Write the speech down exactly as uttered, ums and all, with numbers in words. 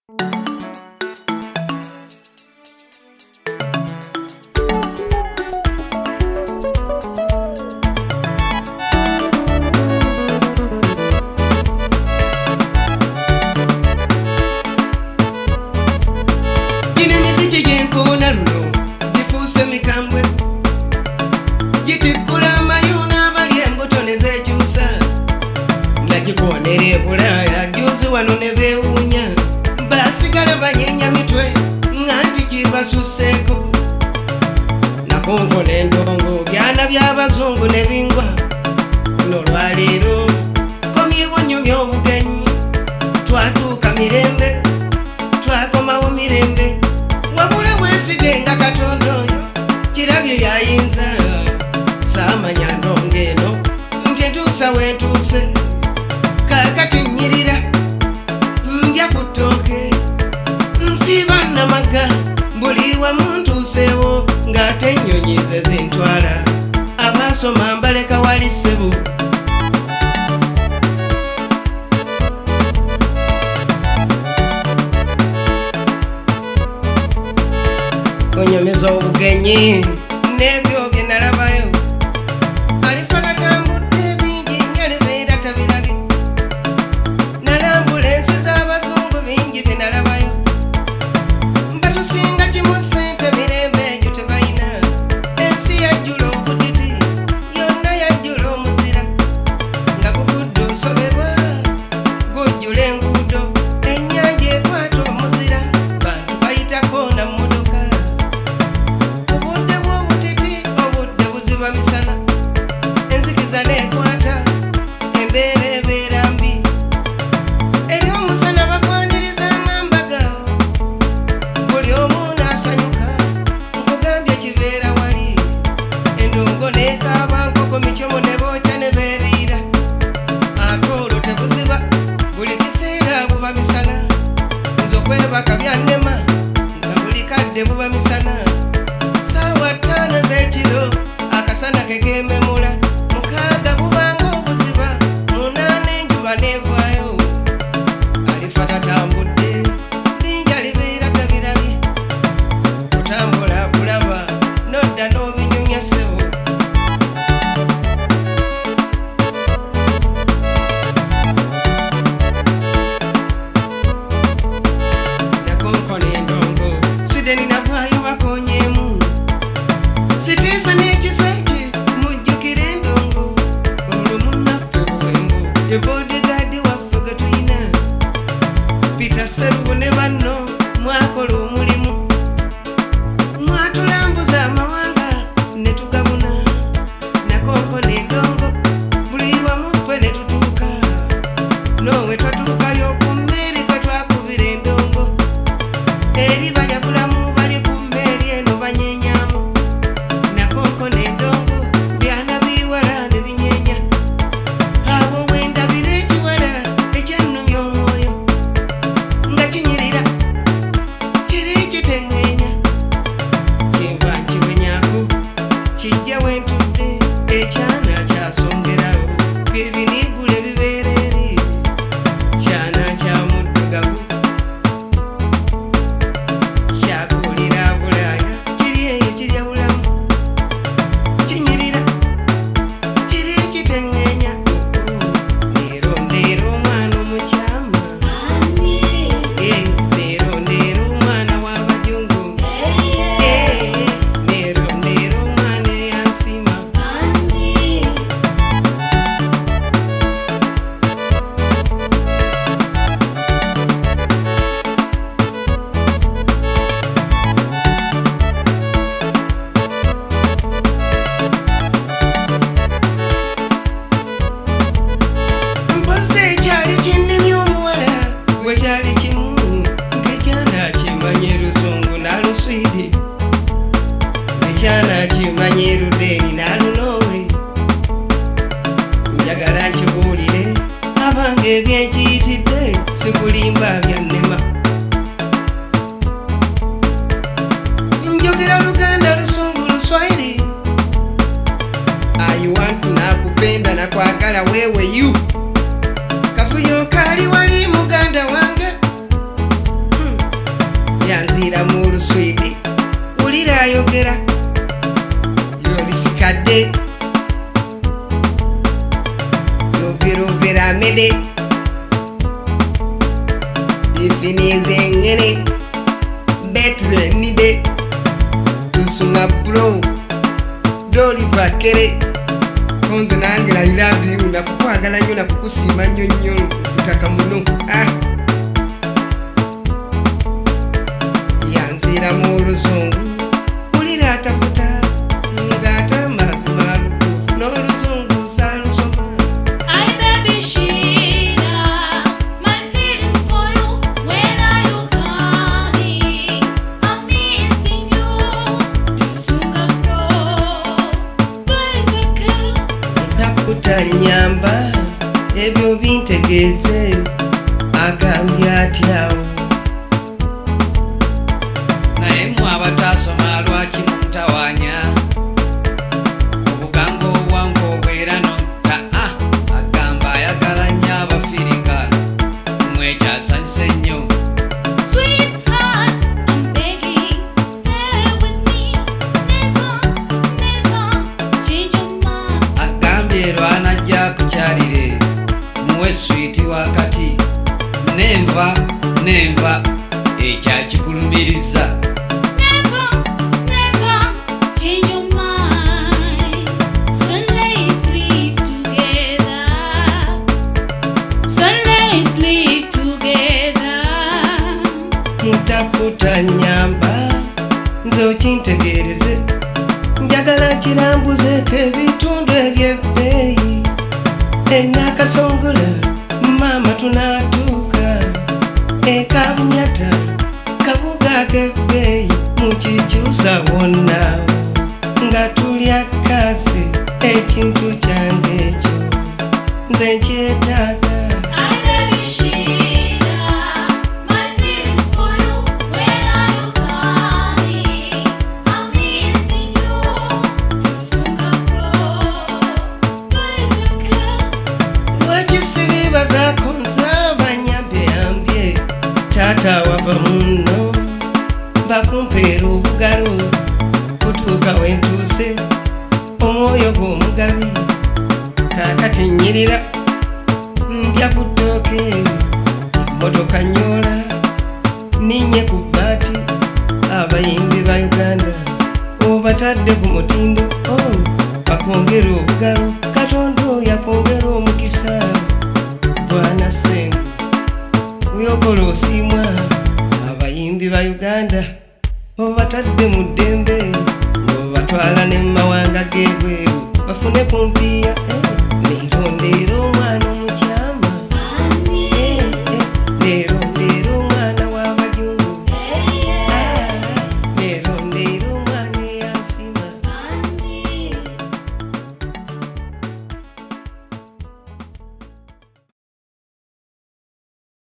Suseko na kongo nendongo byana byabazungu nebingwa nolwalero komyewo nyumyo obugenyi twatuuka mirembe twakomawo mirembe wabula wesige nga katondoyo kirabye yayinza samanya ndongeno nti ntuusa wentuuse kakati nyirira ndya kuttooke nsiba namaga buliwa muntu sewo ngate ennyonyi ze zintwala abasoma mbaleka wali ssebo onyomeza obugenyi n'ebyo bye nalabayo alifana tambudde bingi nyalebeera tabirabye nalambula ensi z'abazungu bingi bye nalabayo mbatusinga kimu ssente mirembe egyo tebayina ensi yajjula obudidi yonna yajjula omuzira nga gugudde osobebwa gujjula enguudo ennyanja ekwata omuzira bantu bayitako na mmotoka obudde bw'obutiti obudde buziba misana enzikiza neekwata embeera ebeera mbi eri omusana bakwaniriza ng'ambaga buli omu n'asanyuka nkugambye kibeera wali endongo neekaaba nkoko mikyomo ne bookya ne beeriira ate olwo tebuziba buli kiseera buba misana nze okwebaka byannema nga buli kadde buba misana saawa ttaano z'ekiro akasana ke keememula mukaaga bubanga obuziba munaana enjuba neevaayo alifa tatambudde linja libeera tabirabye kutambula kulaba nodda n'obinyumya ssebo nakonkona endongo swideni navaayo bakonyeemu sitiisa n'ekiseke mujjukira endongo olwo munnaffe buwembo ebodigadi waffe ge tuyina pita sserubu ne banno mwakola omulimu mwatulambuza amawanga ne tugabuna nakonkona endongo buli wamu ffe ne tutuuka noowe twatuukayo ku mmeeri kwe twakubira endongo eri balya bulamu bali ku mmeeri eno banyenyaamu nakonkona endongo byana biwala ne binyeenya abo wendabira ekiwala ekyannumya omwoyo nga kinyirira kiri kiteŋŋeenya kimba nkiwenyaako kijja wentudde ekyana kyasongerawo bye biniigula ebibeera eri kyana kya muddugavu kyakuulira bulaaya kiri eyo kirya bulamu kinyirira kiri kiteŋŋeenya neerondeera omwana omukyama Eh, neerondeera omwana w'abajungu Eh, neerondeera omwana eyansima mpozi ekyali kinnimya omuwala bwe kyali kimu ng'ekyana kimanye luzungu n'aluswidi ekyana kimanye ludeeni n'alunoowe njagala nkibuulire abanga ebyenkiyitidde sikulimba byannema njogera luganda lusungu luswahili I want nakupenda na kwagala wewe you kavuyo kali wali muganda wange yanzira mu luswidi ulira ayogera yolisikadde yogerovera amede ifinize engene betrenide tusunga bro dolivakere konze nange I love you nakukwagala nnyo nakukusiima nnyo nnyo kutaka muno ah. yanzira mu luzungu ulira atafuta ngata mazima lukufu n'oluzungu salusoma. Hi baby Sheila, my feelings for you, when are you coming? I'm missing you. Tusunga bro, dolivakere Tafuta nyamba ebyo bintegeeze agambye atyawo naye mwe abatasoma lwaki mutawanya obugango obwangu obwera nokka ah agamba ayagala nnyo abafiringa mwekyasanyuse nnyo. Sweetheart, I'm begging, stay with me, never, never change your mind. agambye lwanajja kukyalire muwe switi wakati nenva nenva ekyakikulumiriza. Never, never change your mind. Sunday sleep together. Sunday sleep together. mutafuta nyamba nze okintegeereze njagala kirambuzeeko ebitundu ebyebbeeyi enakasongola maama tunaatuuka ekabunyata kabuga kebbeeyi mukikyusa wonnaawo nga tulya kasi ekintu kyange ekyo nze nkyetaaga. Hi baby Sheila, my feelings for you, when are you coming? I'm missing you. Tusunga bro, dolivakere wakisiribazaako nzabanyambye yambye taata wava muno bakumpeera obugalo kutuuka wentuuse omwoyo gw'omugabi kaakati nnyirira ndya ku ttooke emmotoka nyola ninye ku bbaati abayimbi ba Uganda obatadde ku mutindo oh, bakwongera obugalo katonda oyo akwongera omukisa bwana sengu weokola osiimwa abayimbi ba Uganda obatadde mu ddembe obatwala ne mu mawanga ge